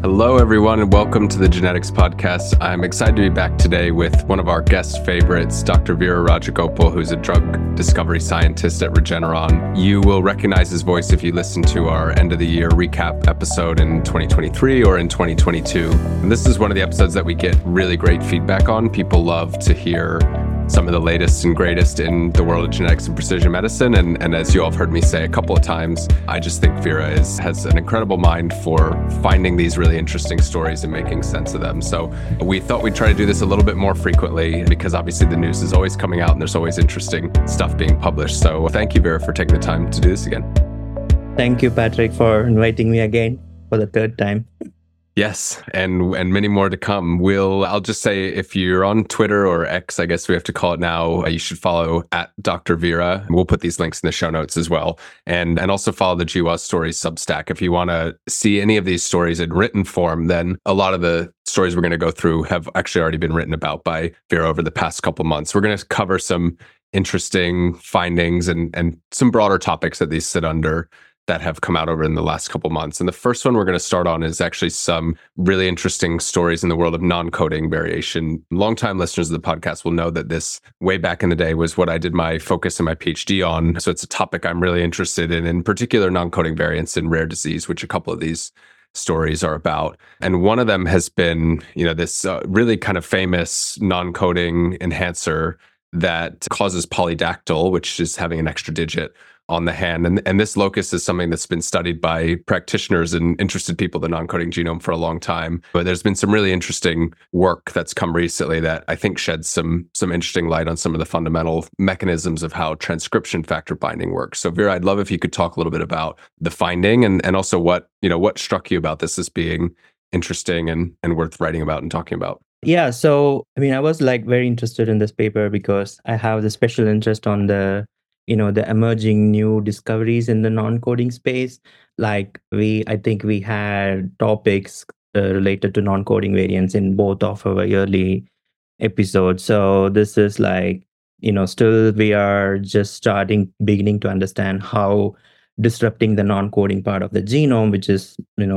Hello, everyone, and welcome to the Genetics Podcast. I'm excited to be back today with one of our guest favorites, Dr. Veera Rajagopal, who's a drug discovery scientist at Regeneron. You will recognize his voice if you listen to our end of the year recap episode in 2023 or in 2022. And this is one of the episodes that we get really great feedback on. People love to hear some of the latest and greatest in the world of genetics and precision medicine. And as you all have heard me say a couple of times, I just think Veera has an incredible mind for finding these really interesting stories and making sense of them. So we thought we'd try to do this a little bit more frequently because obviously the news is always coming out and there's always interesting stuff being published. So thank you, Veera, for taking the time to do this again. Thank you, Patrick, for inviting me again for the third time. Yes, and many more to come. I'll just say, if you're on Twitter or X, I guess we have to call it now, you should follow at Dr. Veera. We'll put these links in the show notes as well. And also follow the GWAS Stories Substack. If you want to see any of these stories in written form, then a lot of the stories we're going to go through have actually already been written about by Veera over the past couple months. We're going to cover some interesting findings and some broader topics that these sit under that have come out over in the last couple months. And the first one we're going to start on is actually some really interesting stories in the world of non-coding variation. Longtime listeners of the podcast will know that this, way back in the day, was what I did my focus in my PhD on. So it's a topic I'm really interested in particular non-coding variants in rare disease, which a couple of these stories are about. And one of them has been, this really kind of famous non-coding enhancer that causes polydactyl, which is having an extra digit on the hand. And this locus is something that's been studied by practitioners and interested people in the non-coding genome for a long time. But there's been some really interesting work that's come recently that I think sheds some interesting light on some of the fundamental mechanisms of how transcription factor binding works. So Veera, I'd love if you could talk a little bit about the finding and also what struck you about this as being interesting and worth writing about and talking about. Yeah, so I was very interested in this paper because I have the special interest on the emerging new discoveries in the non-coding space. I think we had topics related to non-coding variants in both of our yearly episodes. So this is still we are just beginning to understand how disrupting the non-coding part of the genome, which is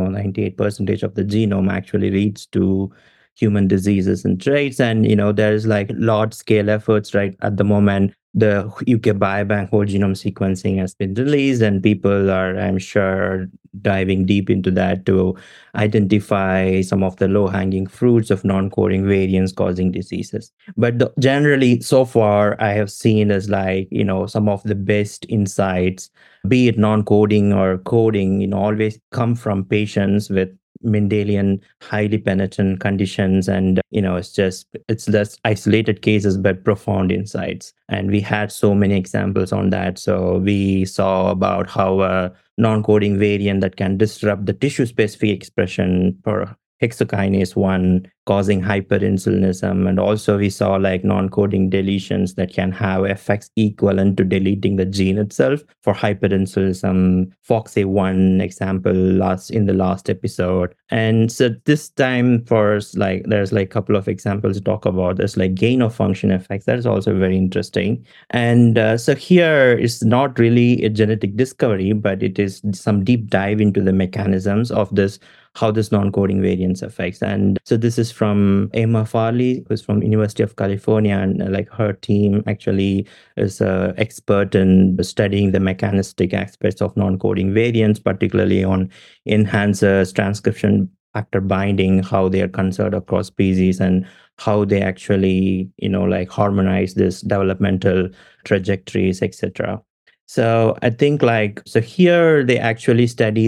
98% of the genome, actually leads to human diseases and traits. And there's large scale efforts right at the moment. The UK Biobank whole genome sequencing has been released, and people are, I'm sure, diving deep into that to identify some of the low-hanging fruits of non-coding variants causing diseases. But generally, so far, I have seen as some of the best insights, be it non-coding or coding, always come from patients with Mendelian highly penetrant conditions, and it's less isolated cases but profound insights, and we had so many examples on that. So we saw about how a non-coding variant that can disrupt the tissue specific expression for hexokinase 1 causing hyperinsulinism, and also we saw non-coding deletions that can have effects equivalent to deleting the gene itself for hyperinsulinism, FOXA1 example in the last episode. And so this time there's a couple of examples to talk about. There's gain of function effects. That is also very interesting. And so here is not really a genetic discovery, but it is some deep dive into the mechanisms of how this non-coding variants affects. And so this is from Emma Farley, who's from University of California, and her team actually is an expert in studying the mechanistic aspects of non-coding variants, particularly on enhancers, transcription factor binding, how they are conserved across species, and how they actually harmonize this developmental trajectories, etc. So I think so here they actually study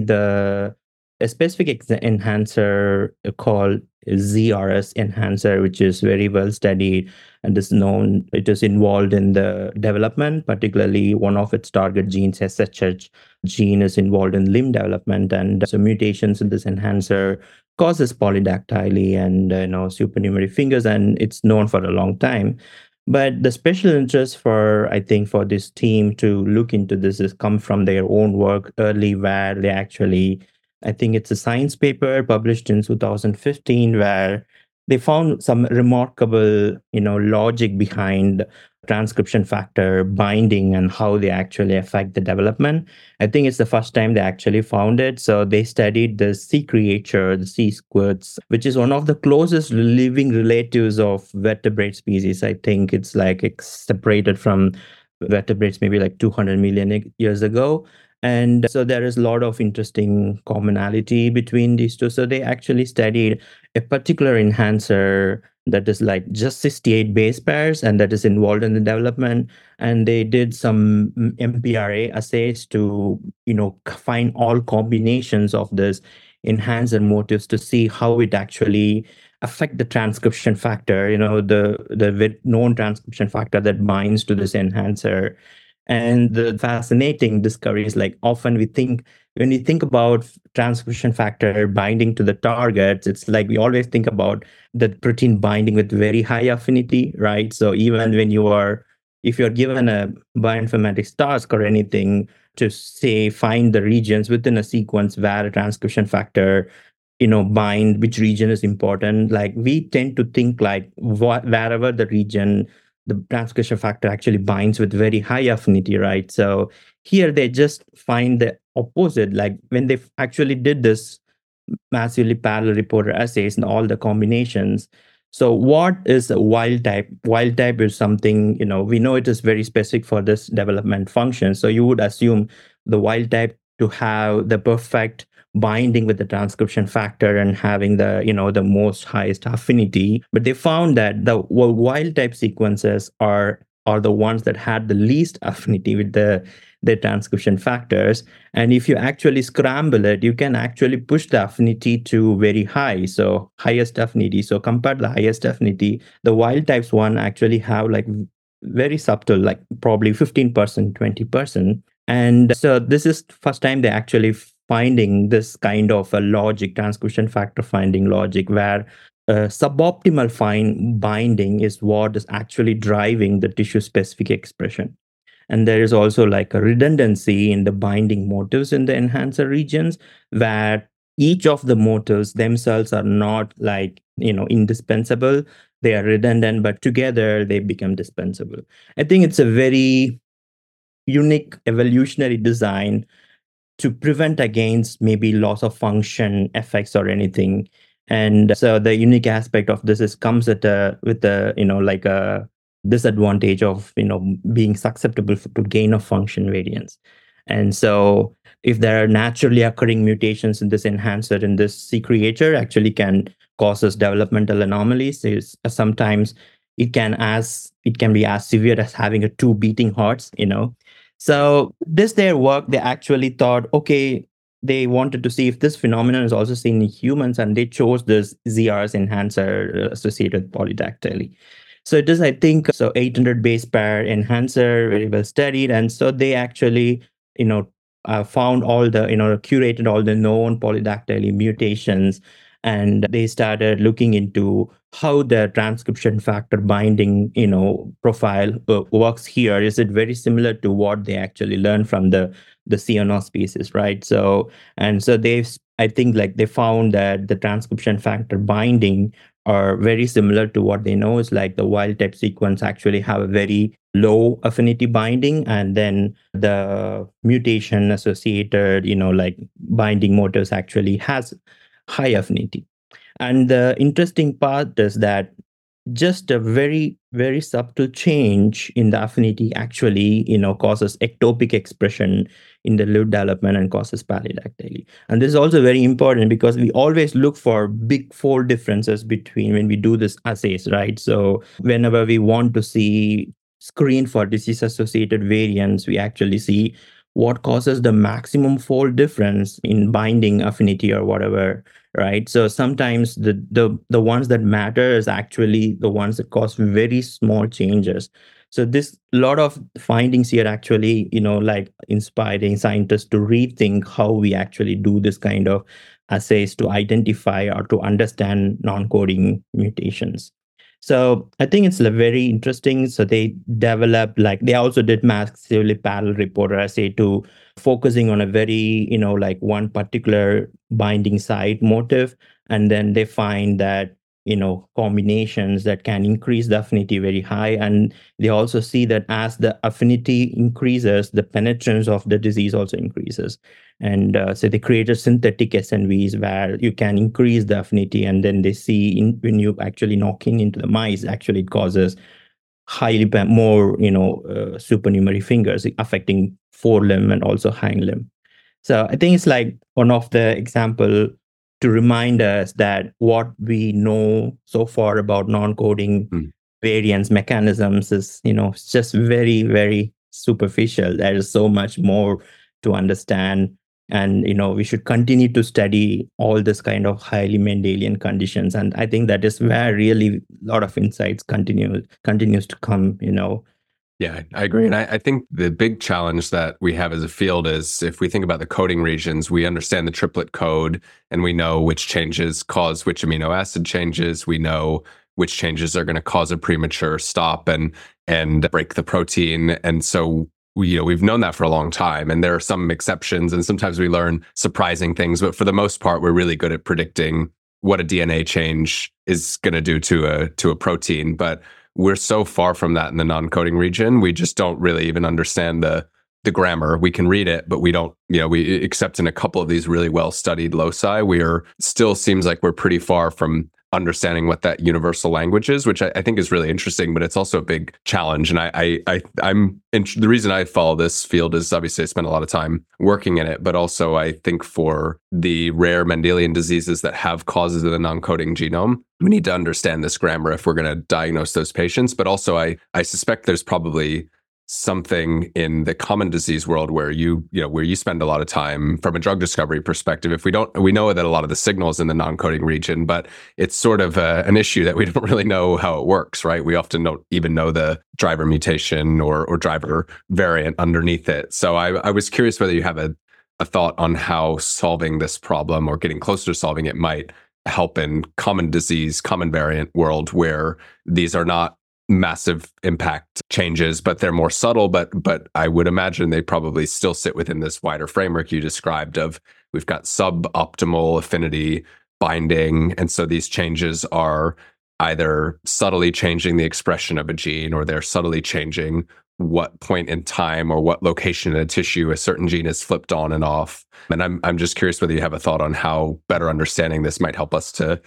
a specific enhancer called ZRS enhancer, which is very well studied and is known. It is involved in the development, particularly one of its target genes, SHH gene, is involved in limb development. And so mutations in this enhancer causes polydactyly and supernumerary fingers, and it's known for a long time. But the special interest for this team to look into this has come from their own work early, where they actually, I think it's a science paper published in 2015 where they found some remarkable, logic behind transcription factor binding and how they actually affect the development. I think it's the first time they actually found it. So they studied the sea creature, the sea squids, which is one of the closest living relatives of vertebrate species. I think it's like it's separated from vertebrates maybe like 200 million years ago. And so there is a lot of interesting commonality between these two. So they actually studied a particular enhancer that is like just 68 base pairs and that is involved in the development. And they did some MPRA assays to, find all combinations of this enhancer motifs to see how it actually affect the transcription factor, the known transcription factor that binds to this enhancer. And the fascinating discovery is like often we think when we think about transcription factor binding to the targets, it's like we always think about the protein binding with very high affinity, right? So even when if you're given a bioinformatics task or anything to say find the regions within a sequence where a transcription factor bind, which region is important, like we tend to think like wherever the region the transcription factor actually binds with very high affinity, right? So here they just find the opposite. Like when they actually did this massively parallel reporter assays and all the combinations. So what is a wild type? Wild type is something, we know it is very specific for this development function. So you would assume the wild type to have the perfect binding with the transcription factor and having the most highest affinity. But they found that the wild type sequences are the ones that had the least affinity with the transcription factors. And if you actually scramble it, you can actually push the affinity to very high, so highest affinity. So compared to the highest affinity, the wild types one actually have like very subtle, like probably 15%, 20%. And so this is first time they actually finding this kind of a logic, transcription factor finding logic, where suboptimal fine binding is what is actually driving the tissue specific expression. And there is also like a redundancy in the binding motifs in the enhancer regions, where each of the motifs themselves are not like, indispensable. They are redundant, but together they become dispensable. I think it's a very unique evolutionary design to prevent against maybe loss of function effects or anything. And so the unique aspect of this is comes at a with a like a disadvantage of being susceptible to gain of function variance. And so if there are naturally occurring mutations in this enhancer in this C creature actually can causes developmental anomalies. Sometimes it can be as severe as having a two beating hearts. So this their work, they actually thought, okay, they wanted to see if this phenomenon is also seen in humans, and they chose this ZRS enhancer associated with polydactyly. So it is, I think, so 800 base pair enhancer, very well studied, and so they actually, you know, found all the, curated all the known polydactyly mutations, and they started looking into how the transcription factor binding profile works here. Is it very similar to what they actually learned from the CNO species, right? So they've, I think, like they found that the transcription factor binding are very similar to what they know is like the wild type sequence actually have a very low affinity binding, and then the mutation associated like binding motifs actually has high affinity. And the interesting part is that just a very, very subtle change in the affinity actually, causes ectopic expression in the lute development and causes polydactyly. And this is also very important because we always look for big fold differences between when we do this assays, right? So whenever we want to see screen for disease associated variants, we actually see what causes the maximum fold difference in binding affinity or whatever, right? So sometimes the ones that matter is actually the ones that cause very small changes. So this lot of findings here actually, like inspiring scientists to rethink how we actually do this kind of assays to identify or to understand non-coding mutations. So I think it's very interesting. So they developed, like they also did massively parallel reporter assay to focusing on a very, like one particular binding site motif. And then they find that, combinations that can increase the affinity very high. And they also see that as the affinity increases, the penetrance of the disease also increases. And so they created synthetic SNVs where you can increase the affinity, and then they see when you actually knocking into the mice, actually it causes more supernumerary fingers, affecting forelimb and also hind limb. So I think it's like one of the example to remind us that what we know so far about non-coding Mm. variants mechanisms is, it's just very, very superficial. There is so much more to understand. And, we should continue to study all this kind of highly Mendelian conditions. And I think that is where really a lot of insights continues to come. Yeah, I agree. And I think the big challenge that we have as a field is if we think about the coding regions, we understand the triplet code and we know which changes cause which amino acid changes. We know which changes are going to cause a premature stop and break the protein. And so we've known that for a long time. And there are some exceptions, and sometimes we learn surprising things. But for the most part, we're really good at predicting what a DNA change is going to do to a protein. But we're so far from that in the non-coding region. We just don't really even understand the grammar. We can read it, but we don't, we except in a couple of these really well-studied loci, we're still seems like we're pretty far from understanding what that universal language is, which I think is really interesting, but it's also a big challenge. And the reason I follow this field is obviously I spent a lot of time working in it, but also I think for the rare Mendelian diseases that have causes of the non-coding genome, we need to understand this grammar if we're going to diagnose those patients. But also I suspect there's probably something in the common disease world where where you spend a lot of time from a drug discovery perspective. If we know that a lot of the signals in the non-coding region, but it's sort of an issue that we don't really know how it works, right? We often don't even know the driver mutation or driver variant underneath it. So I was curious whether you have a thought on how solving this problem or getting closer to solving it might help in common disease, common variant world where these are not massive impact changes, but they're more subtle. But I would imagine they probably still sit within this wider framework you described of we've got suboptimal affinity binding. And so these changes are either subtly changing the expression of a gene or they're subtly changing what point in time or what location in a tissue a certain gene is flipped on and off. And I'm just curious whether you have a thought on how better understanding this might help us to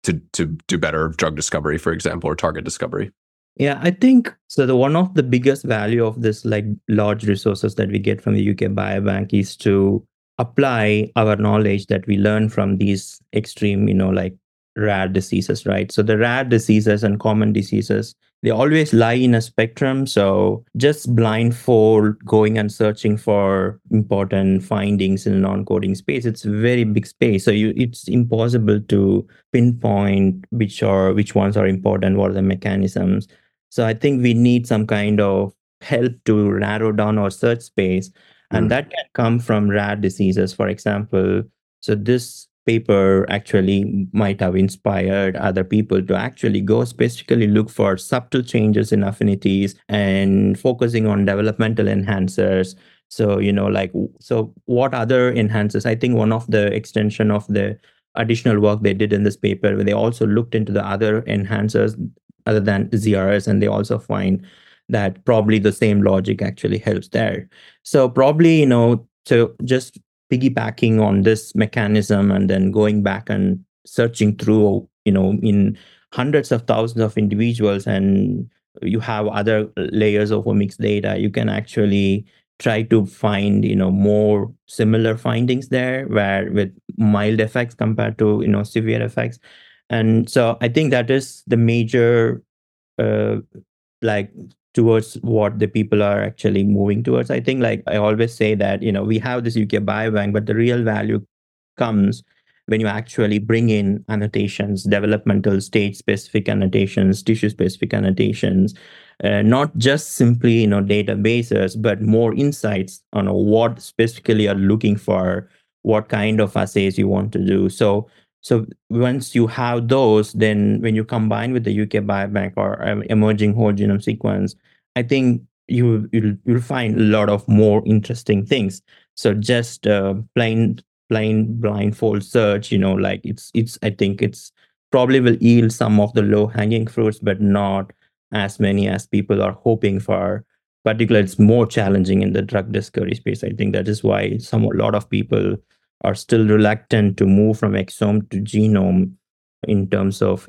do better drug discovery, for example, or target discovery. Yeah, I think so. The one of the biggest value of this like large resources that we get from the UK Biobank is to apply our knowledge that we learn from these extreme, like rare diseases, right? So the rare diseases and common diseases, they always lie in a spectrum. So just blindfold going and searching for important findings in a non-coding space, it's a very big space. So it's impossible to pinpoint which ones are important, what are the mechanisms. So I think we need some kind of help to narrow down our search space. And that can come from rare diseases, for example. So this paper actually might have inspired other people to actually go specifically look for subtle changes in affinities and focusing on developmental enhancers. So, so what other enhancers? I think one of the extension of the additional work they did in this paper, where they also looked into the other enhancers other than ZRS, and they also find that probably the same logic actually helps there. So probably, so just piggybacking on this mechanism and then going back and searching through, in hundreds of thousands of individuals, and you have other layers of omics data, you can actually try to find, more similar findings there, where with mild effects compared to, severe effects. And so I think that is the major, like towards what the people are actually moving towards. I think, like I always say that, we have this UK Biobank, but the real value comes when you actually bring in annotations, developmental stage specific annotations, tissue specific annotations, not just simply, databases, but more insights on what specifically you're looking for, what kind of assays you want to do. So once you have those, then when you combine with the UK Biobank or emerging whole genome sequence, I think you'll find a lot of more interesting things. So just plain blindfold search, like it's I think it's probably will yield some of the low hanging fruits, but not as many as people are hoping for. Particularly, it's more challenging in the drug discovery space. I think that is why a lot of people are still reluctant to move from exome to genome in terms of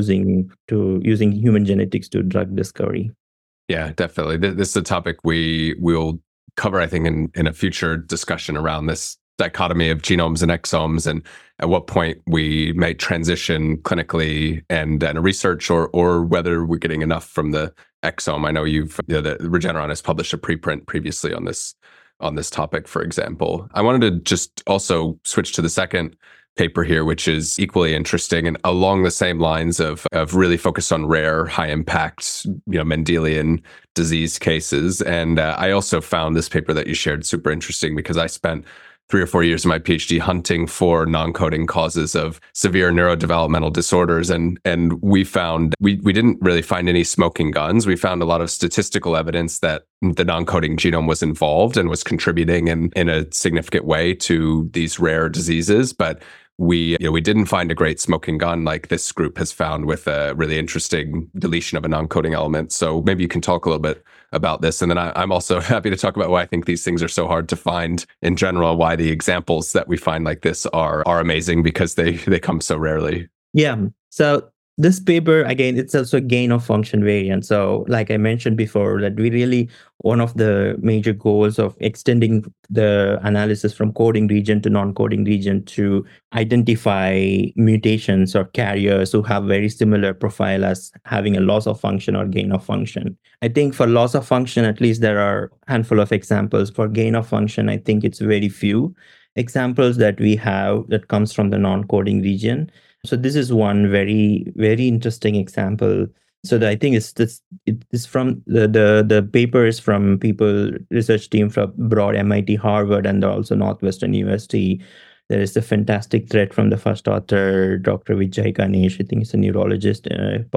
using human genetics to drug discovery. Yeah, definitely. This is a topic we will cover, I think, in a future discussion around this dichotomy of genomes and exomes, and at what point we may transition clinically and research, or whether we're getting enough from the exome. I know the Regeneron has published a preprint previously on this topic, for example. I wanted to just also switch to the second paper here, which is equally interesting and along the same lines of really focused on rare, high impact, Mendelian disease cases. And I also found this paper that you shared super interesting because I spent 3 or 4 years of my PhD hunting for non-coding causes of severe neurodevelopmental disorders. And we found, we didn't really find any smoking guns. We found a lot of statistical evidence that the non-coding genome was involved and was contributing in a significant way to these rare diseases. But we didn't find a great smoking gun like this group has found with a really interesting deletion of a non-coding element. So maybe you can talk a little bit about this. And then I'm also happy to talk about why I think these things are so hard to find in general, why the examples that we find like this are amazing because they come so rarely. Yeah. So this paper, again, it's also a gain of function variant. So like I mentioned before, that one of the major goals of extending the analysis from coding region to non-coding region to identify mutations or carriers who have very similar profile as having a loss of function or gain of function. I think for loss of function, at least there are a handful of examples. For gain of function, I think it's very few examples that we have that comes from the non-coding region. So this is one very, very interesting example. So I think it's from the paper is from research team from Broad, MIT, Harvard, and also Northwestern University. There is a fantastic thread from the first author, Dr. Vijay Ganesh. I think he's a neurologist.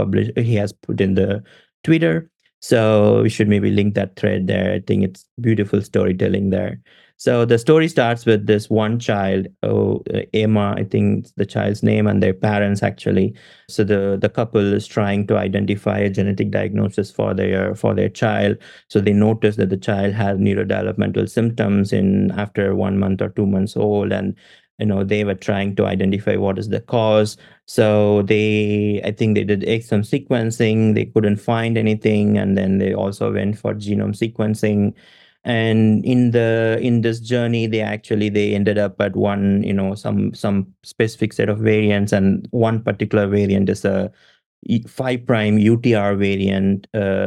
He has put in the Twitter. So we should maybe link that thread there. I think it's beautiful storytelling there. So the story starts with this one child, Emma, I think it's the child's name, and their parents actually. So the couple is trying to identify a genetic diagnosis for their child. So they notice that the child has neurodevelopmental symptoms after 1 month or 2 months old, and they were trying to identify what is the cause. So I think they did exome sequencing. They couldn't find anything, and then they also went for genome sequencing. And in this journey, they ended up at some specific set of variants, and one particular variant is a 5' UTR variant,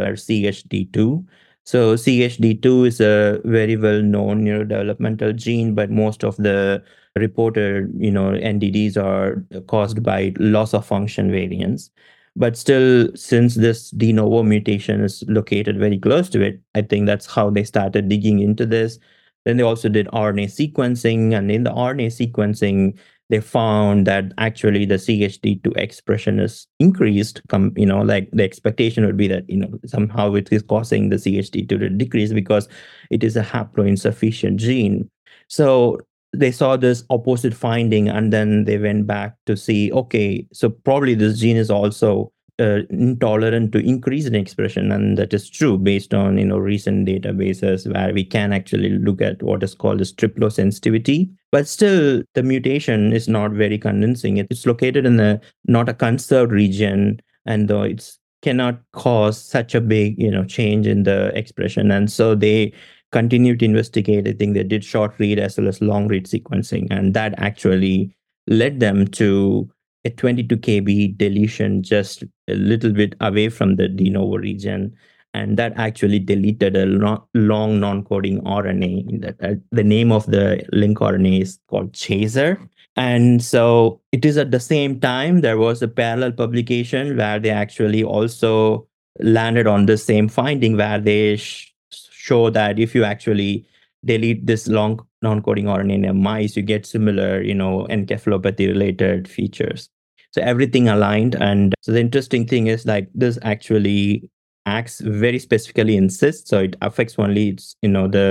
CHD2. So CHD2 is a very well-known neurodevelopmental gene, but most of the reported NDDs are caused by loss of function variants. But still, since this de novo mutation is located very close to it, I think that's how they started digging into this. Then they also did RNA sequencing, and in the RNA sequencing, they found that actually the CHD2 expression is increased. Like the expectation would be that somehow it is causing the CHD2 to decrease because it is a haploinsufficient gene. So they saw this opposite finding, and then they went back to see, okay, so probably this gene is also intolerant to increase in expression, and that is true based on recent databases where we can actually look at what is called as triplosensitivity. But still, the mutation is not very convincing. It's located in not a conserved region, and though it's cannot cause such a big change in the expression. And so they continued to investigate. I think they did short read as well as long read sequencing, and that actually led them to a 22 kb deletion just a little bit away from the de novo region. And that actually deleted a long non-coding RNA. The name of the link RNA is called Chaser. And so it is at the same time, there was a parallel publication where they actually also landed on the same finding, where they show that if you actually delete this long non-coding RNA in mice, you get similar, encephalopathy related features. So everything aligned. And so the interesting thing is like this actually acts very specifically in cysts. So it affects only the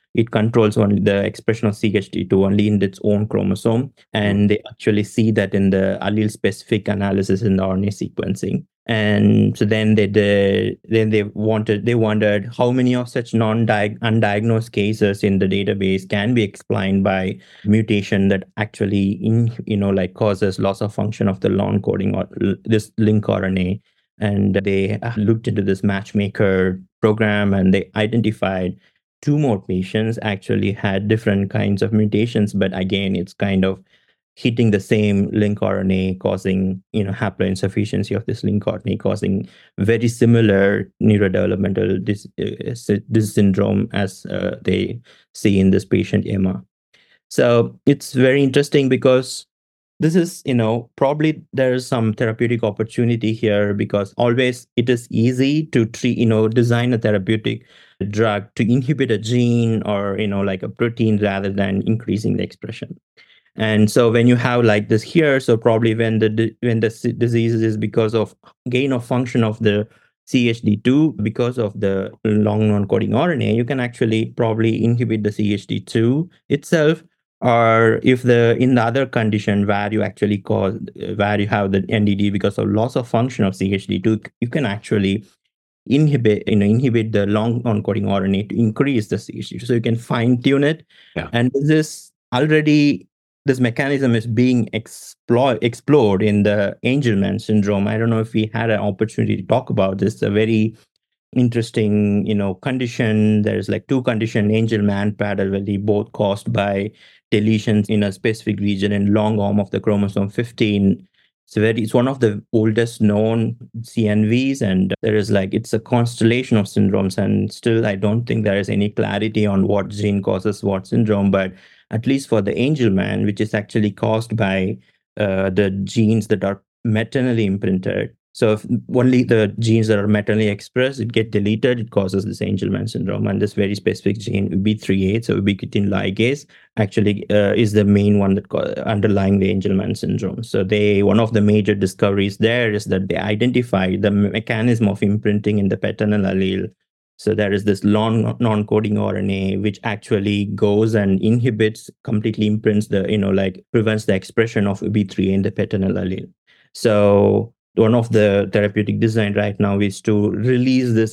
it controls only the expression of CHD2 only in its own chromosome. And they actually see that in the allele specific analysis in the RNA sequencing. And so then they wondered how many of such undiagnosed cases in the database can be explained by mutation that actually causes loss of function of the long coding or this link RNA. And they looked into this matchmaker program, and they identified two more patients actually had different kinds of mutations, but again, it's kind of hitting the same link RNA, causing haploinsufficiency of this link RNA, causing very similar neurodevelopmental this syndrome as they see in this patient Emma. So it's very interesting because this is, probably there is some therapeutic opportunity here, because always it is easy to treat, design a therapeutic drug to inhibit a gene or, like a protein rather than increasing the expression. And so when you have like this here, so probably when the disease is because of gain of function of the CHD2 because of the long non-coding RNA, you can actually probably inhibit the CHD2 itself. Or if in the other condition where you actually where you have the NDD because of loss of function of CHD2, you can actually inhibit the long non-coding RNA to increase the CHD2. So you can fine tune it. Yeah. And this mechanism is being explored in the Angelman syndrome. I don't know if we had an opportunity to talk about this. It's a very interesting, condition. There's like two conditions, Angelman, Prader-Willi, both caused by deletions in a specific region in long arm of the chromosome 15. It's one of the oldest known CNVs, and it's a constellation of syndromes, and still I don't think there is any clarity on what gene causes what syndrome. But at least for the Angelman, which is actually caused by the genes that are maternally imprinted. So if only the genes that are maternally expressed, it get deleted, it causes this Angelman syndrome. And this very specific gene, UB38, so ubiquitin ligase, actually is the main one that underlying the Angelman syndrome. So one of the major discoveries there is that they identified the mechanism of imprinting in the paternal allele. So there is this long non-coding RNA, which actually goes and completely imprints prevents the expression of UB3A in the paternal allele. So one of the therapeutic design right now is to release this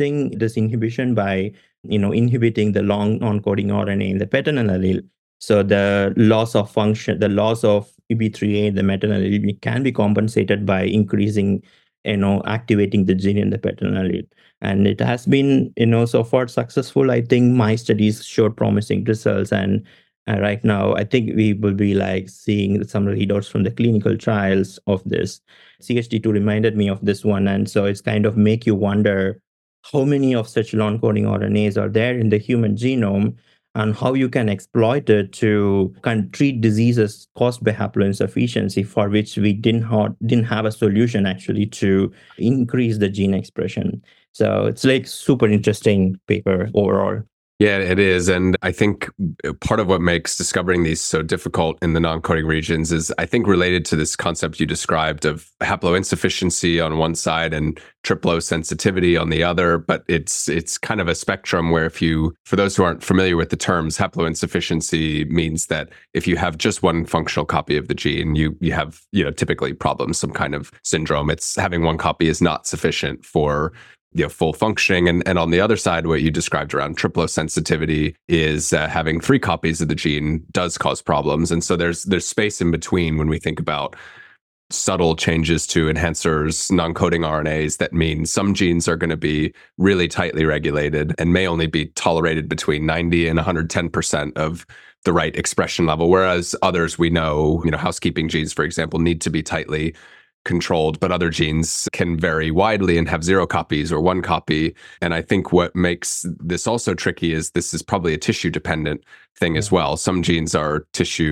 inhibition by, inhibiting the long non-coding RNA in the paternal allele. So the loss of function, the loss of UB3A in the maternal allele can be compensated by increasing, activating the gene in the paternal allele. And it has been, so far successful. I think my studies showed promising results. And right now, I think we will be seeing some readouts from the clinical trials of this. CHD2 reminded me of this one. And so it's kind of make you wonder how many of such non-coding RNAs are there in the human genome, and how you can exploit it to treat diseases caused by haploinsufficiency, for which we didn't have a solution actually to increase the gene expression. So it's super interesting paper overall. Yeah, it is. And I think part of what makes discovering these so difficult in the non-coding regions is, I think, related to this concept you described of haploinsufficiency on one side and triplo sensitivity on the other. But it's kind of a spectrum where for those who aren't familiar with the terms, haploinsufficiency means that if you have just one functional copy of the gene, you have, typically problems, some kind of syndrome. It's having one copy is not sufficient for full functioning. And on the other side, what you described around triplo sensitivity is having three copies of the gene does cause problems. And so there's space in between when we think about subtle changes to enhancers, non-coding RNAs, that mean some genes are going to be really tightly regulated and may only be tolerated between 90 and 110% of the right expression level, whereas others we know, housekeeping genes, for example, need to be tightly controlled, but other genes can vary widely and have 0 copies or 1 copy. And I think what makes this also tricky is this is probably a tissue dependent thing as well. Some genes are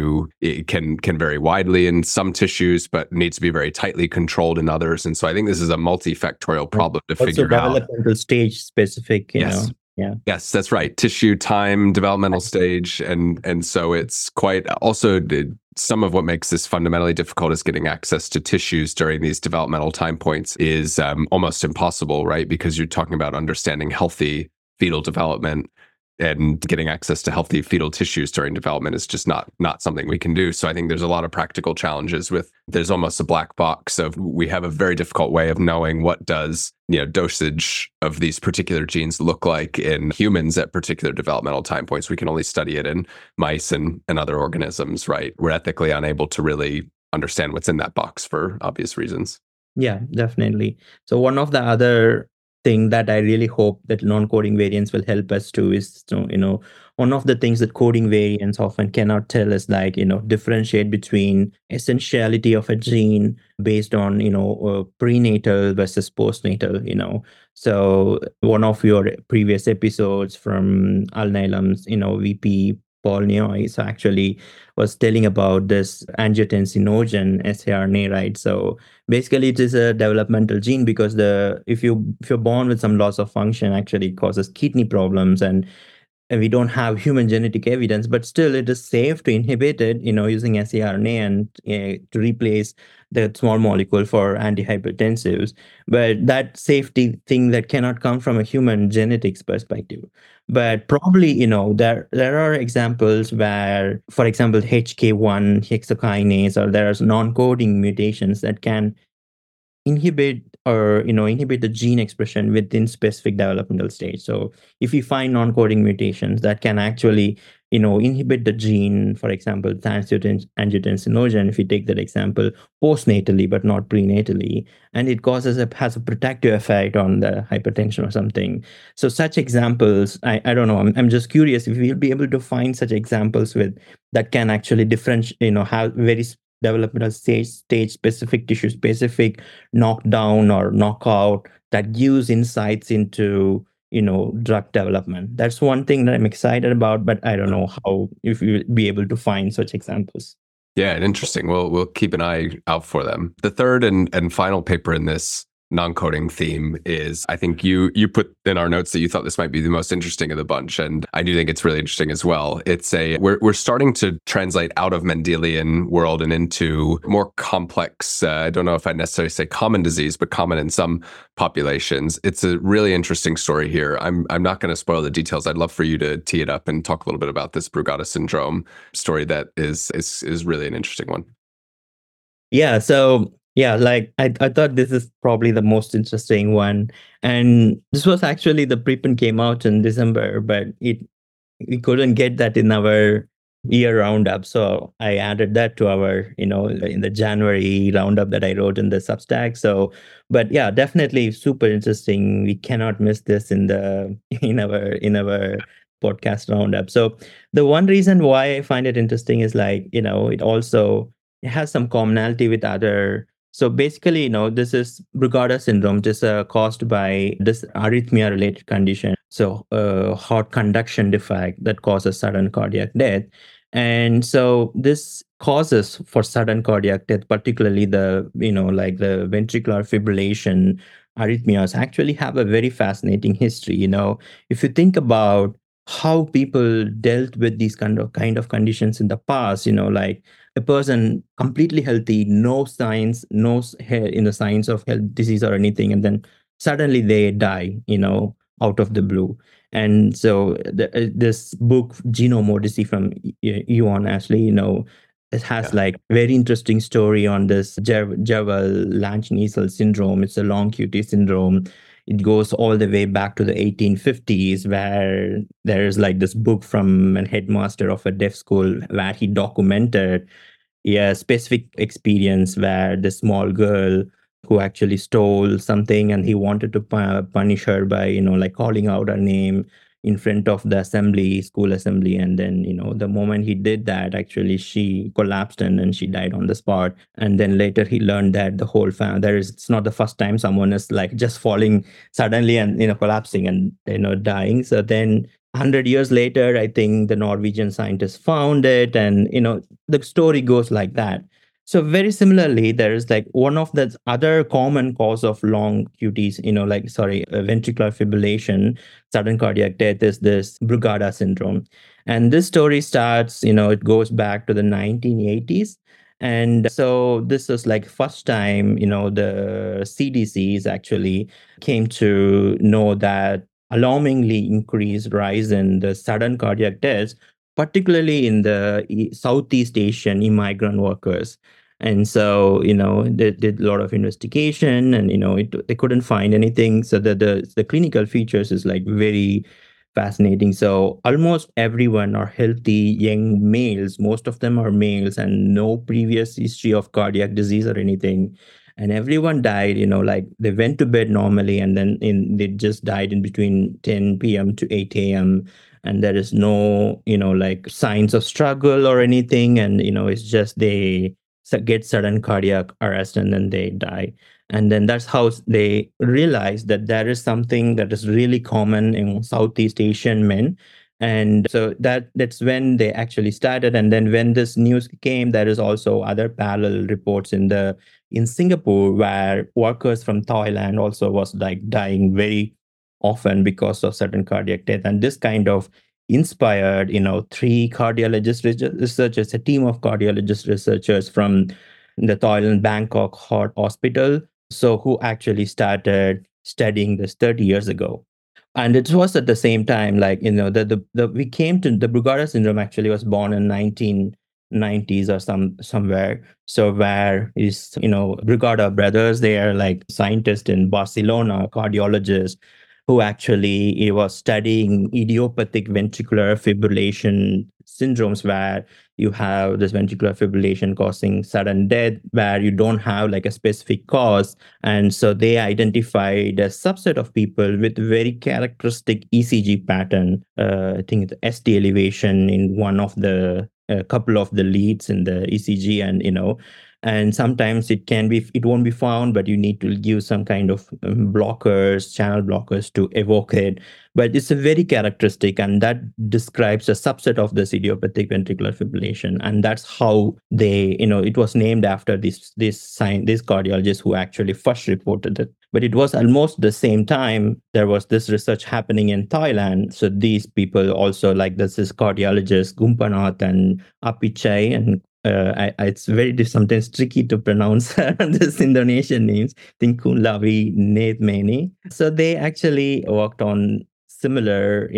it can vary widely in some tissues, but needs to be very tightly controlled in others. And so I think this is a multifactorial problem to figure out. Developmental stage specific, yes. Yeah. Yes, that's right. Tissue, time, developmental stage. And so it's quite also some of what makes this fundamentally difficult is getting access to tissues during these developmental time points is almost impossible, right? Because you're talking about understanding healthy fetal development and getting access to healthy fetal tissues during development is just not something we can do. So I think there's a lot of practical challenges with, there's almost a black box of, we have a very difficult way of knowing what does, dosage of these particular genes look like in humans at particular developmental time points. We can only study it in mice and other organisms, right? We're ethically unable to really understand what's in that box for obvious reasons. Yeah, definitely. So one of the other thing that I really hope that non-coding variants will help us to is, one of the things that coding variants often cannot tell is like, differentiate between essentiality of a gene based on, prenatal versus postnatal. So one of your previous episodes from Alnylam's, VP Paul Noyes actually was telling about this angiotensinogen siRNA, right? So basically it is a developmental gene because the if you're born with some loss of function, actually causes kidney problems, and we don't have human genetic evidence, but still it is safe to inhibit it, using siRNA and to replace the small molecule for antihypertensives. But that safety thing that cannot come from a human genetics perspective. But probably, there are examples where, for example, HK1 hexokinase, or there are non-coding mutations that can inhibit the gene expression within specific developmental stage. So if we find non-coding mutations that can actually inhibit the gene, for example angiotensinogen, if we take that example, postnatally but not prenatally, and it has a protective effect on the hypertension or something. So such examples, I don't know, I'm just curious if we'll be able to find such examples with that can actually differentiate, have very developmental stage specific, tissue specific knockdown or knockout that gives insights into drug development. That's one thing that I'm excited about, but I don't know how, if you'll be able to find such examples. Yeah, and interesting. We'll keep an eye out for them. The third and final paper in this non-coding theme is, I think you put in our notes that you thought this might be the most interesting of the bunch, and I do think it's really interesting as well. It's we're starting to translate out of Mendelian world and into more complex, I don't know if I'd necessarily say common disease, but common in some populations. It's a really interesting story here. I'm not going to spoil the details. I'd love for you to tee it up and talk a little bit about this Brugada syndrome story that is really an interesting one. Yeah, so yeah, like I thought this is probably the most interesting one. And this was actually, the preprint came out in December, but we couldn't get that in our year roundup. So I added that to our, in the January roundup that I wrote in the Substack. So, but yeah, definitely super interesting. We cannot miss this in the in our podcast roundup. So the one reason why I find it interesting is like, it has some commonality with other. So basically, this is Brugada syndrome, just caused by this arrhythmia related condition. So heart conduction defect that causes sudden cardiac death. And so this causes for sudden cardiac death, particularly the, like the ventricular fibrillation arrhythmias, actually have a very fascinating history. If you think about how people dealt with these kind of conditions in the past, like a person completely healthy, no signs, signs of health disease or anything, and then suddenly they die, out of the blue. And so this book, Genome Odyssey from Yuan Ashley, it has like very interesting story on this Jervell-Lange-Nielsen syndrome. It's a long QT syndrome. It goes all the way back to the 1850s, where there's like this book from a headmaster of a deaf school where he documented a specific experience where the small girl who actually stole something, and he wanted to punish her by like calling out her name in front of the school assembly, and then the moment he did that, actually she collapsed and then she died on the spot. And then later he learned that the whole family, it's not the first time someone is like just falling suddenly and collapsing and dying. So then 100 years later, I think the Norwegian scientists found it, and the story goes like that. So very similarly, there is like one of the other common cause of long QTs, ventricular fibrillation, sudden cardiac death, is this Brugada syndrome. And this story starts, it goes back to the 1980s. And so this was like first time, the CDCs actually came to know that alarmingly increased rise in the sudden cardiac deaths, particularly in the Southeast Asian immigrant workers. And so, they did a lot of investigation, and they couldn't find anything. So the clinical features is like very fascinating. So almost everyone are healthy young males. Most of them are males and no previous history of cardiac disease or anything. And everyone died, like they went to bed normally, and then they just died in between 10 p.m. to 8 a.m. And there is no, like signs of struggle or anything. And, it's just they get sudden cardiac arrest and then they die. And then that's how they realized that there is something that is really common in Southeast Asian men. And so that's when they actually started. And then when this news came, there is also other parallel reports in Singapore, where workers from Thailand also was like dying very often because of sudden cardiac death. And this kind of inspired, three cardiologist researchers, a team of cardiologist researchers from the Thailand Bangkok Heart Hospital, so who actually started studying this 30 years ago. And it was at the same time, like, we came to the Brugada syndrome actually was born in 1990s or somewhere. So where is, Brugada brothers, they are like scientists in Barcelona, cardiologists, who actually he was studying idiopathic ventricular fibrillation syndromes, where you have this ventricular fibrillation causing sudden death, where you don't have like a specific cause. And so they identified a subset of people with very characteristic ECG pattern. I think the ST elevation in one of the a couple of the leads in the ECG, and and sometimes it won't be found, but you need to give some kind of blockers, channel blockers to evoke it. But it's a very characteristic, and that describes a subset of this idiopathic ventricular fibrillation. And that's how it was named after this cardiologist who actually first reported it. But it was almost the same time there was this research happening in Thailand. So these people also, like this is cardiologist Gumpanath and Apichai, and it's very sometimes tricky to pronounce this Indonesian names. Tinkun Lavi Nathmani. So they actually worked on similar,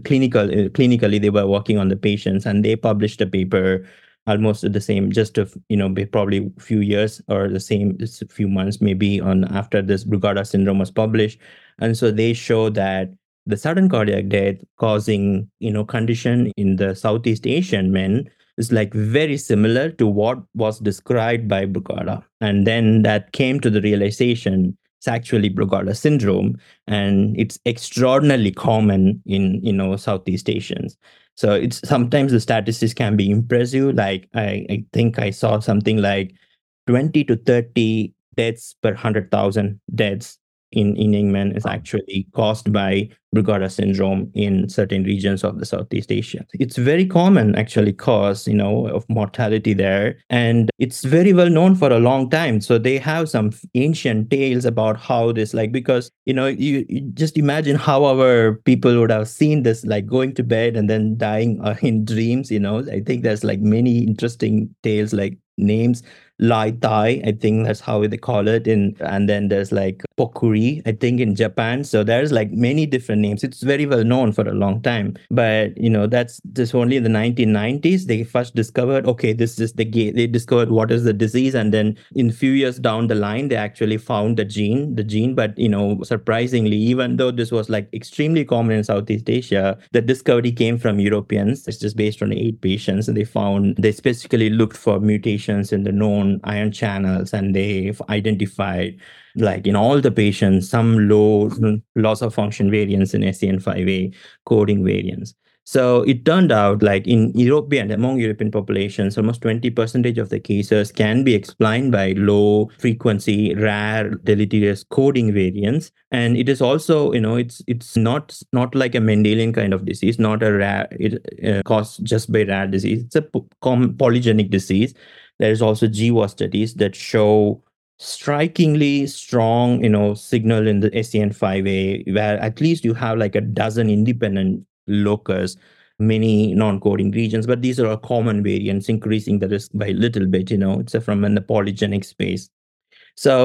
clinically they were working on the patients, and they published a paper almost the same, just probably a few years or the same, just a few months maybe on after this Brugada syndrome was published. And so they show that the sudden cardiac death causing condition in the Southeast Asian men is like very similar to what was described by Brugada. And then that came to the realization it's actually Brugada syndrome, and it's extraordinarily common in Southeast Asians. So it's sometimes the statistics can be impressive. Like I think I saw something like 20 to 30 deaths per 100,000 deaths in England is actually caused by Brugada syndrome in certain regions of the Southeast Asia. It's very common actually cause, of mortality there. And it's very well known for a long time. So they have some ancient tales about how this, like, because, you just imagine how our people would have seen this, like going to bed and then dying in dreams, I think there's like many interesting tales, like names Lai Tai, I think that's how they call it. And then there's like Pokuri, I think in Japan. So there's like many different names. It's very well known for a long time. But that's just only in the 1990s they first discovered, okay, this is they discovered what is the disease. And then in few years down the line, they actually found the gene. But surprisingly, even though this was like extremely common in Southeast Asia, the discovery came from Europeans. It's just based on 8 patients. And they specifically looked for mutations in the known ion channels, and they've identified, like in all the patients, some low loss of function variants in SCN5A coding variants. So it turned out, like among European populations, almost 20% of the cases can be explained by low frequency, rare, deleterious coding variants. And it is also, it's not like a Mendelian kind of disease, not a rare, caused just by rare disease. It's a polygenic disease. There is also GWAS studies that show strikingly strong, signal in the SCN5A, where at least you have like a dozen independent locus, many non-coding regions, but these are common variants, increasing the risk by a little bit. It's from in the polygenic space. So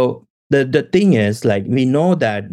the thing is, like, we know that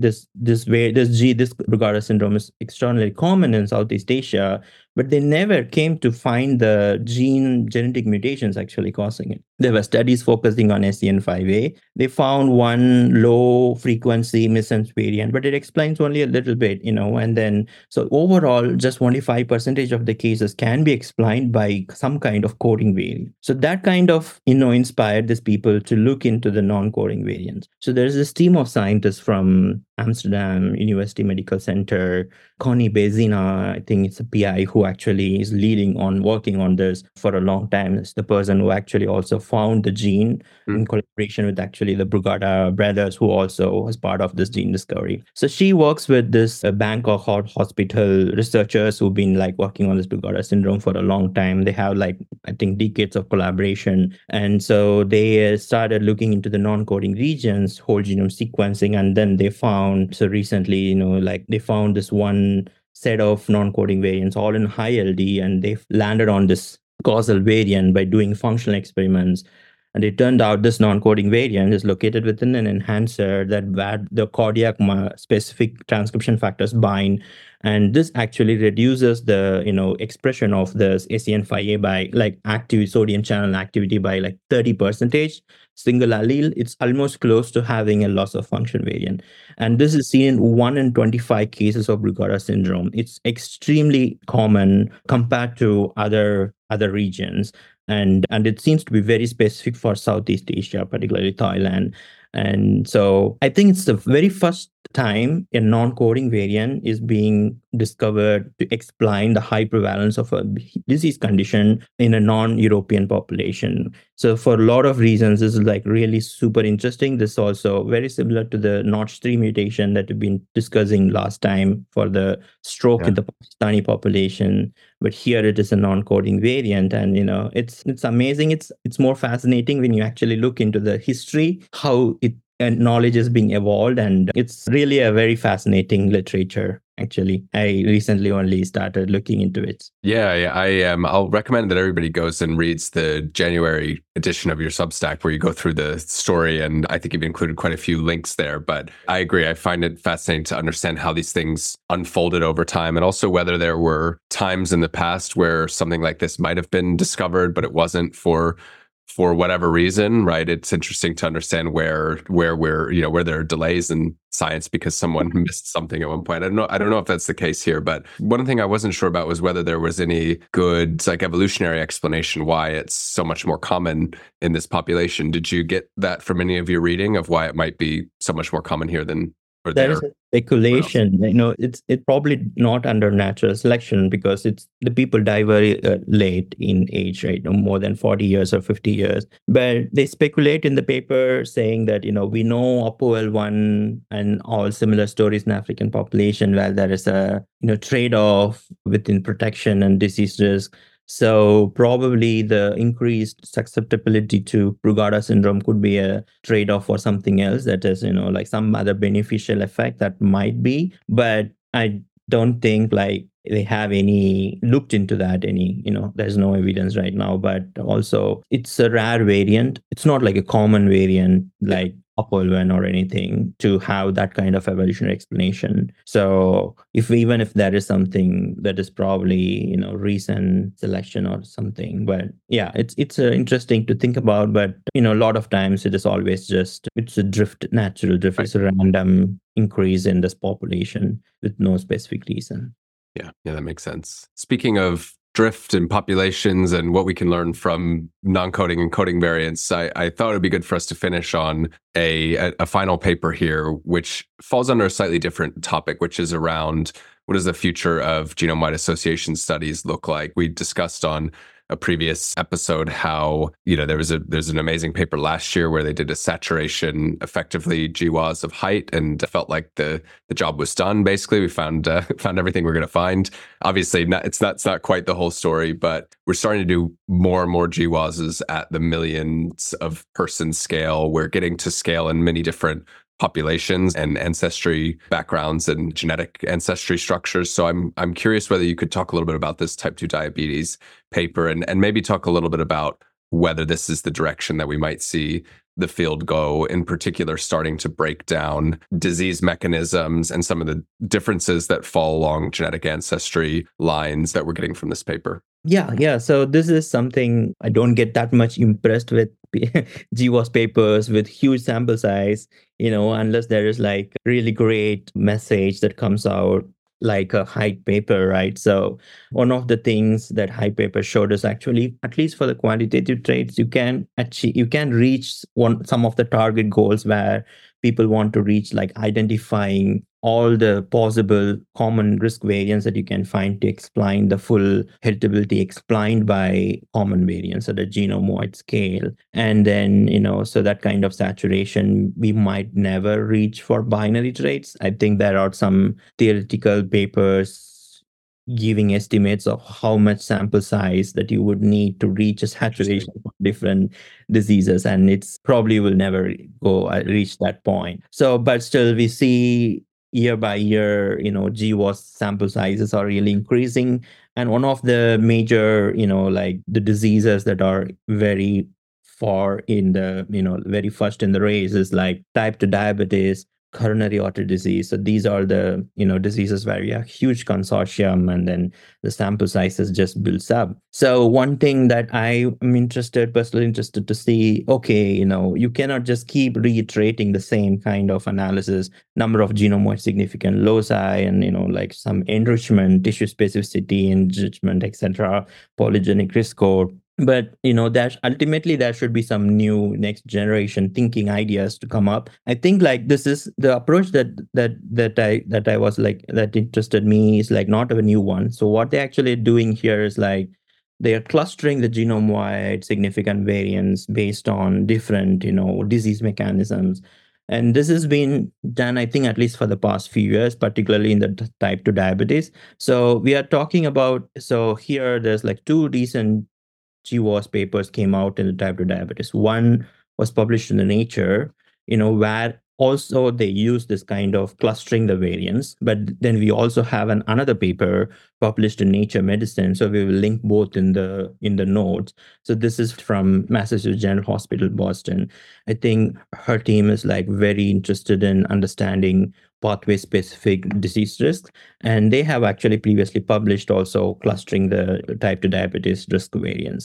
this Brugada syndrome is extraordinarily common in Southeast Asia, but they never came to find the genetic mutations actually causing it. There were studies focusing on SCN5A. They found one low frequency missense variant, but it explains only a little bit, and then so overall, just only 5% of the cases can be explained by some kind of coding variant. So that kind of, inspired these people to look into the non-coding variants. So there's this team of scientists from Amsterdam University Medical Center. Connie Bezina, I think it's a PI who actually is working on this for a long time. It's the person who actually also found the gene in collaboration with actually the Brugada brothers, who also was part of this gene discovery. So she works with this Bangkok Hospital researchers who've been like working on this Brugada syndrome for a long time. They have like, I think, decades of collaboration. And so they started looking into the non-coding regions, whole genome sequencing, and then they found, so recently, like they found this one set of non-coding variants all in high LD, and they landed on this causal variant by doing functional experiments. And it turned out this non-coding variant is located within an enhancer that the cardiac specific transcription factors bind. And this actually reduces the expression of the ACN5A by like active sodium channel activity by like 30%. Single allele, it's almost close to having a loss of function variant. And this is seen in 1 in 25 cases of Brugada syndrome. It's extremely common compared to other regions. And it seems to be very specific for Southeast Asia, particularly Thailand. And so I think it's the very first time a non-coding variant is being discovered to explain the high prevalence of a disease condition in a non-European population. So for a lot of reasons, this is like really super interesting. This is also very similar to the Notch3 mutation that we've been discussing last time for the stroke in the Pakistani population. But here it is a non-coding variant, and it's amazing. It's more fascinating when you actually look into the history, how it and knowledge is being evolved, and it's really a very fascinating literature. Actually, I recently only started looking into it. Yeah, I'll recommend that everybody goes and reads the January edition of your Substack, where you go through the story, and I think you've included quite a few links there. But I agree, I find it fascinating to understand how these things unfolded over time, and also whether there were times in the past where something like this might have been discovered, but it wasn't for whatever reason, right? It's interesting to understand where there are delays in science because someone missed something at one point. I don't know if that's the case here, but one thing I wasn't sure about was whether there was any good like evolutionary explanation why it's so much more common in this population. Did you get that from any of your reading of why it might be so much more common here than or There there? is a speculation. It's probably not under natural selection because it's the people die very late in age, right? More than 40 years or 50 years. But they speculate in the paper saying that we know APOL1 and all similar stories in African population where there is a trade-off within protection and disease risk. So probably the increased susceptibility to Brugada syndrome could be a trade-off for something else that is, like some other beneficial effect that might be. But I don't think like they have any looked into that there's no evidence right now. But also it's a rare variant. It's not like a common variant like APOL1 or anything to have that kind of evolutionary explanation. So even if there is something that is probably recent selection or something, but yeah, it's interesting to think about. But a lot of times it is always just it's a natural drift. It's a random increase in this population with no specific reason. Yeah, that makes sense. Speaking of drift and populations and what we can learn from non-coding and coding variants, I thought it would be good for us to finish on a final paper here, which falls under a slightly different topic, which is around what does the future of genome-wide association studies look like. We discussed on a previous episode how there's an amazing paper last year where they did a saturation effectively GWAS of height, and felt like the job was done. Basically, we found everything we're going to find. Obviously, it's not quite the whole story, but we're starting to do more and more GWASs at the millions of person scale. We're getting to scale in many different populations and ancestry backgrounds and genetic ancestry structures. So I'm curious whether you could talk a little bit about this type 2 diabetes paper and maybe talk a little bit about whether this is the direction that we might see the field go, in particular, starting to break down disease mechanisms and some of the differences that fall along genetic ancestry lines that we're getting from this paper. Yeah. So this is something I don't get that much impressed with GWAS papers with huge sample size, unless there is like really great message that comes out like a Hyde paper, right? So one of the things that Hyde paper showed us actually, at least for the quantitative traits, you can reach some of the target goals where people want to reach, like identifying all the possible common risk variants that you can find to explain the full heritability explained by common variants at a genome-wide scale. And then, so that kind of saturation we might never reach for binary traits. I think there are some theoretical papers giving estimates of how much sample size that you would need to reach a saturation for different diseases, and it's probably will never go reach that point. So but still we see year by year, GWAS sample sizes are really increasing. And one of the major, like the diseases that are very far in the, very first in the race is like type 2 diabetes, coronary artery disease. So these are the, diseases where you have huge consortium and then the sample sizes just builds up. So one thing that I am personally interested to see, okay, you cannot just keep reiterating the same kind of analysis, number of genome-wide significant loci and, like some enrichment, tissue specificity, enrichment, etc., polygenic risk score. But that ultimately there should be some new next generation thinking ideas to come up. I think like this is the approach that I was like, that interested me, is like not a new one. So what they're actually doing here is like they are clustering the genome wide significant variants based on different disease mechanisms. And this has been done, I think, at least for the past few years, particularly in the type 2 diabetes. So we are talking about, so here there's like two recent GWAS papers came out in the type 2 diabetes. One was published in the Nature, where also they use this kind of clustering the variants. But then we also have another paper published in Nature Medicine. So we will link both in the notes. So this is from Massachusetts General Hospital, Boston. I think her team is like very interested in understanding pathway specific disease risks. And they have actually previously published also clustering the type 2 diabetes risk variants.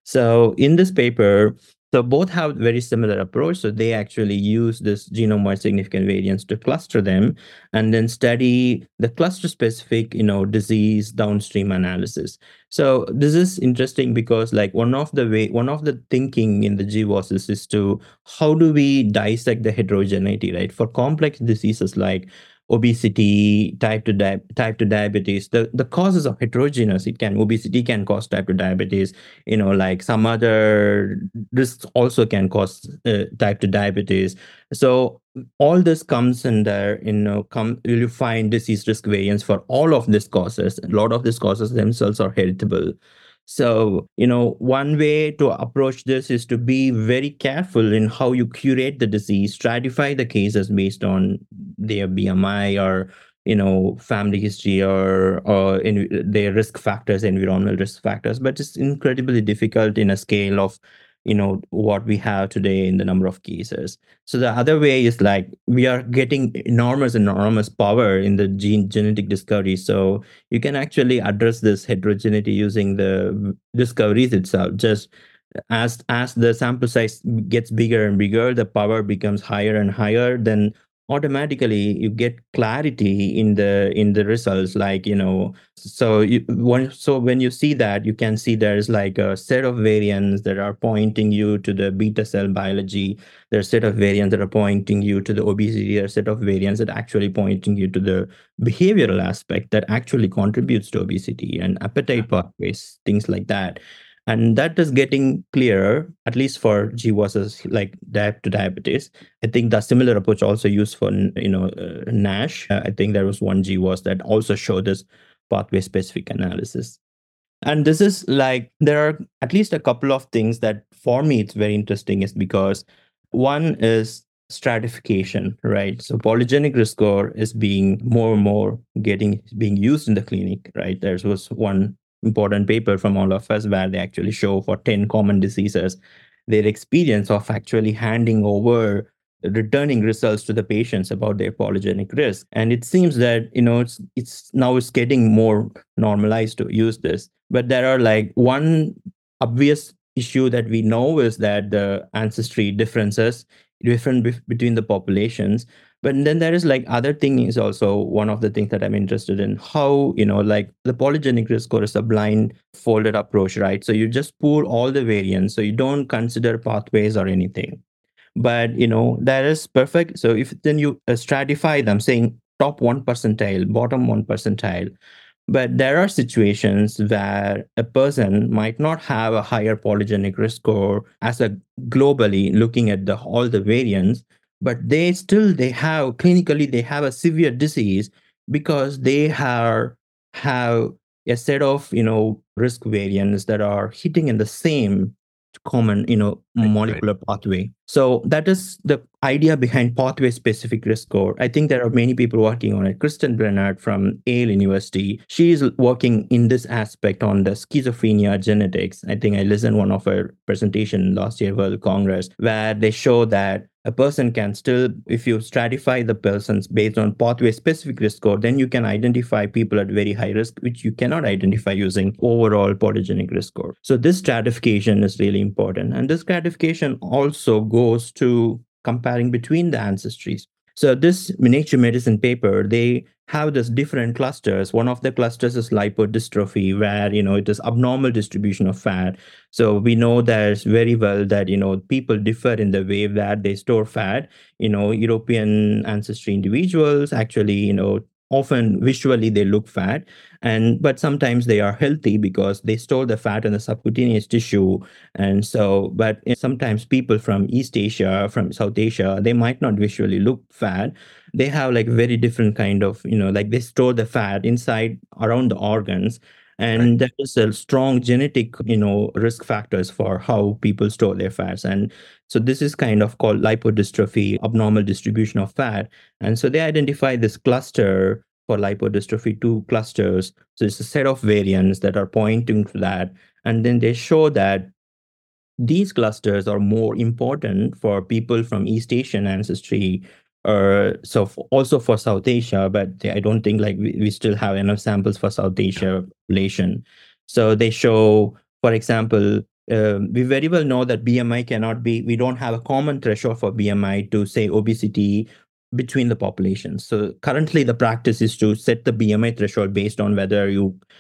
So in this paper, so both have very similar approach. So they actually use this genome-wide significant variants to cluster them and then study the cluster-specific, disease downstream analysis. So this is interesting because like one of the thinking in the GWAS is to how do we dissect the heterogeneity, right? For complex diseases like obesity, type 2 diabetes, the causes are heterogeneous. Obesity can cause type 2 diabetes, like some other risks also can cause type 2 diabetes. So all this comes in there, you find disease risk variants for all of these causes. A lot of these causes themselves are heritable. So, one way to approach this is to be very careful in how you curate the disease, stratify the cases based on their BMI or, family history or in their risk factors, environmental risk factors. But it's incredibly difficult in a scale of, what we have today in the number of cases. So the other way is like we are getting enormous power in the genetic discovery. So you can actually address this heterogeneity using the discoveries itself. Just as the sample size gets bigger and bigger, the power becomes higher and higher, then automatically you get clarity in the results, like so when you see that, you can see there's like a set of variants that are pointing you to the beta cell biology. There's a set of variants that are pointing you to the obesity. There's a set of variants that are actually pointing you to the behavioral aspect that actually contributes to obesity and appetite pathways, things like that. And that is getting clearer, at least for GWAS, like type 2 diabetes. I think the similar approach also used for NASH. I think there was one GWAS that also showed this pathway specific analysis. And this is like, there are at least a couple of things that for me it's very interesting, is because one is stratification, right? So polygenic risk score is being more and more being used in the clinic, right? There was one important paper from all of us where they actually show for 10 common diseases, their experience of actually handing over returning results to the patients about their polygenic risk. And it seems that it's getting more normalized to use this. But there are like one obvious issue that we know is that the ancestry differences different between the populations. But then there is like other thing is also one of the things that I'm interested in, how like the polygenic risk score is a blind folded approach, right? So you just pool all the variants, so you don't consider pathways or anything. But that is perfect. So if then you stratify them, saying top 1 percentile, bottom 1 percentile. But there are situations where a person might not have a higher polygenic risk score as a globally looking at all the variants, but they have clinically they have a severe disease because have a set of risk variants that are hitting in the same common Right. molecular pathway. So that is the idea behind pathway specific risk score. I think there are many people working on it. Kristen Bernard from Yale University, she is working in this aspect on the schizophrenia genetics. I think I listened one of her presentation last year World Congress where they show that a person can still, if you stratify the persons based on pathway specific risk score, then you can identify people at very high risk, which you cannot identify using overall polygenic risk score. So this stratification is really important. And this stratification also goes to comparing between the ancestries. So this Nature Medicine paper, they have this different clusters. One of the clusters is lipodystrophy, where it is abnormal distribution of fat. So we know there's very well that people differ in the way that they store fat. European ancestry individuals actually often visually they look fat, and but sometimes they are healthy because they store the fat in the subcutaneous tissue. And so but sometimes people from East Asia, from South Asia, they might not visually look fat. They have like very different kind of like they store the fat inside around the organs. Right. And there is a strong genetic risk factors for how people store their fats. And so this is kind of called lipodystrophy, abnormal distribution of fat. And so they identify this cluster for lipodystrophy, two clusters. So it's a set of variants that are pointing to that. And then they show that these clusters are more important for people from East Asian ancestry, or also for South Asia, but I don't think like we still have enough samples for South Asia population. So they show, for example, we very well know that BMI cannot be, we don't have a common threshold for BMI to say obesity between the populations. So currently the practice is to set the BMI threshold based on whether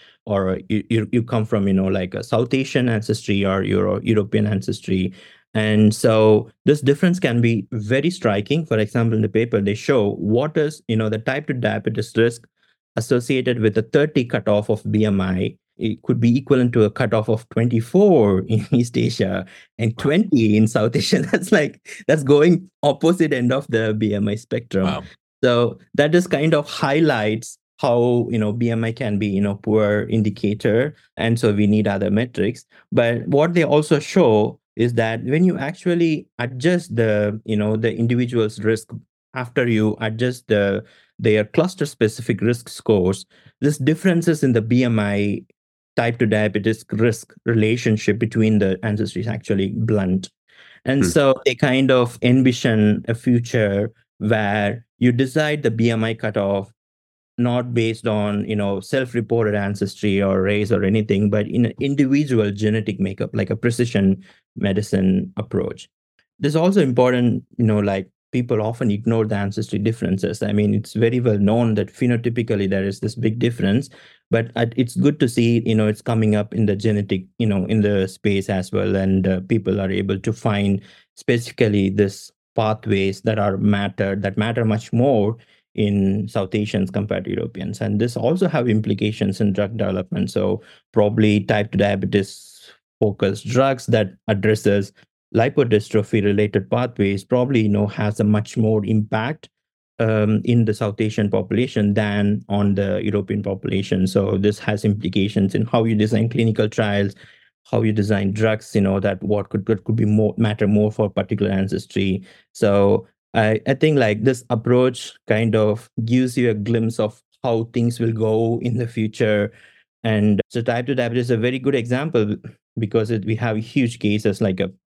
you come from like a South Asian ancestry or European ancestry. And so this difference can be very striking. For example, in the paper they show what is the type 2 diabetes risk associated with a 30 cutoff of BMI. It could be equivalent to a cutoff of 24 in East Asia and Wow. 20 in South Asia. That's going opposite end of the BMI spectrum. Wow. So that just kind of highlights how BMI can be poor indicator, and so we need other metrics. But what they also show is that when you actually adjust the individual's risk after you adjust their cluster specific risk scores, this differences in the BMI type 2 diabetes risk relationship between the ancestries actually blunt. And Hmm. so they kind of envision a future where you decide the BMI cutoff not based on self-reported ancestry or race or anything, but in an individual genetic makeup, like a precision medicine approach. This is also important, like people often ignore the ancestry differences. I mean, it's very well known that phenotypically there is this big difference, but it's good to see, it's coming up in the genetic, in the space as well. And people are able to find specifically this pathways that matter much more in South Asians compared to Europeans. And this also have implications in drug development. So probably type 2 diabetes focused drugs that addresses lipodystrophy related pathways probably has a much more impact in the South Asian population than on the European population. So this has implications in how you design clinical trials, how you design drugs, that what could be more matter more for particular ancestry. So I think like this approach kind of gives you a glimpse of how things will go in the future. And so type 2 diabetes is a very good example because we have huge cases like a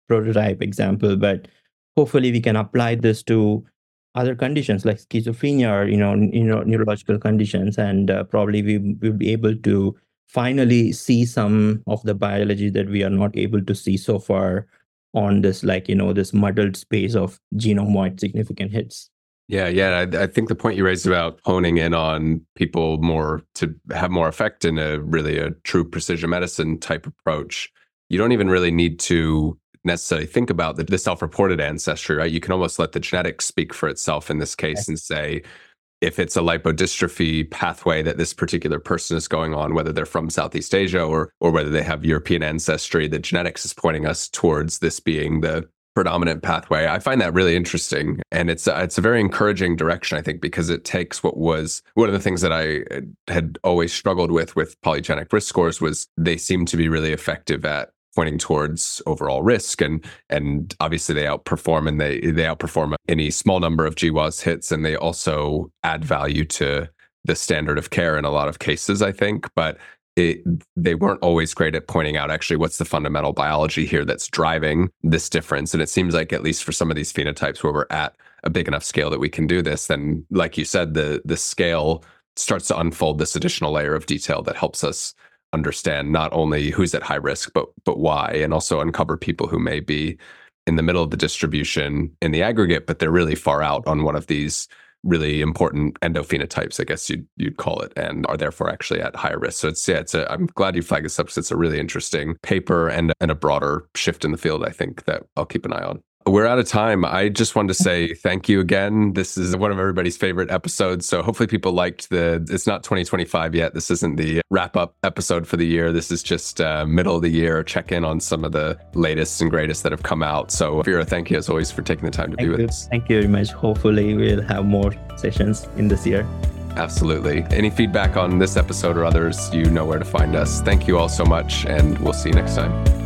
prototype example, but hopefully we can apply this to other conditions like schizophrenia or neurological conditions, and probably we will be able to finally see some of the biology that we are not able to see so far on this this muddled space of genome-wide significant hits. Yeah. I think the point you raised about honing in on people more to have more effect in a true precision medicine type approach, you don't even really need to necessarily think about the self-reported ancestry, right? You can almost let the genetics speak for itself in this case and say, if it's a lipodystrophy pathway that this particular person is going on, whether they're from Southeast Asia or whether they have European ancestry, the genetics is pointing us towards this being the predominant pathway. I find that really interesting. And it's a very encouraging direction, I think, because it takes what was one of the things that I had always struggled with polygenic risk scores was they seem to be really effective at pointing towards overall risk, and obviously they outperform, and they outperform any small number of GWAS hits, and they also add value to the standard of care in a lot of cases, I think. But they weren't always great at pointing out actually what's the fundamental biology here that's driving this difference. And it seems like, at least for some of these phenotypes where we're at a big enough scale that we can do this, then like you said, the scale starts to unfold this additional layer of detail that helps us understand not only who's at high risk, but why, and also uncover people who may be in the middle of the distribution in the aggregate, but they're really far out on one of these really important endophenotypes, I guess you'd call it, and are therefore actually at higher risk. So I'm glad you flagged this up, because it's a really interesting paper and a broader shift in the field, I think, that I'll keep an eye on. We're out of time. I just wanted to say thank you again. This is one of everybody's favorite episodes. So hopefully people liked it's not 2025 yet. This isn't the wrap up episode for the year. This is just middle of the year, check in on some of the latest and greatest that have come out. So Veera, thank you as always for taking the time to be with us. Thank you very much. Hopefully we'll have more sessions in this year. Absolutely. Any feedback on this episode or others, you know where to find us. Thank you all so much, and we'll see you next time.